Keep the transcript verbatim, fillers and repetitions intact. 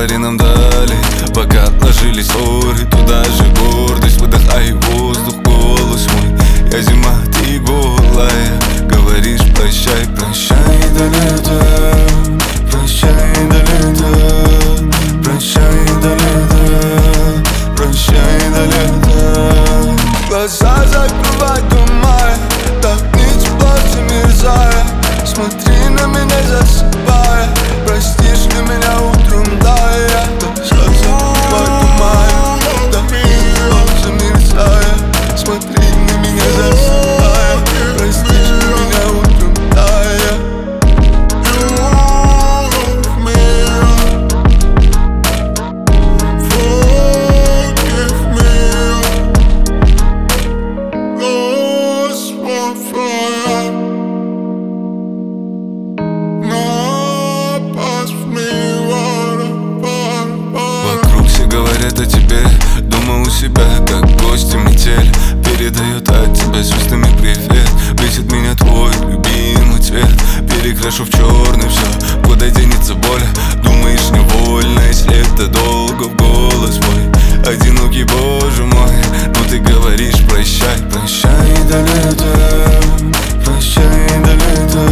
говори нам далее, пока отложились ори. Туда же гордость, выдыхай воздух, голос мой. Я зима, ты голая, говоришь прощай, прощай до лета, прощай до лета, прощай до лета, прощай до лета. Глаза закрывай, думая, так не тепло, замерзая. Смотри на меня, засыпая, простишь ли меня утром, да, я глаза закрывай, думая, так не тепло, замерзая. Смотри на меня, засыпая, простишь ли меня утром, да, я. Вокруг все говорят о тебе, думаю у себя, как гости метель. Передает от тебя звездами привет. Бесит меня твой любимый цвет. Перекрашу в черный все, куда денется боль. Думаешь невольно, если это долго в голос мой. Одинокий, боже мой, ну ты говоришь прощай, прощай до лета, прощай до лета,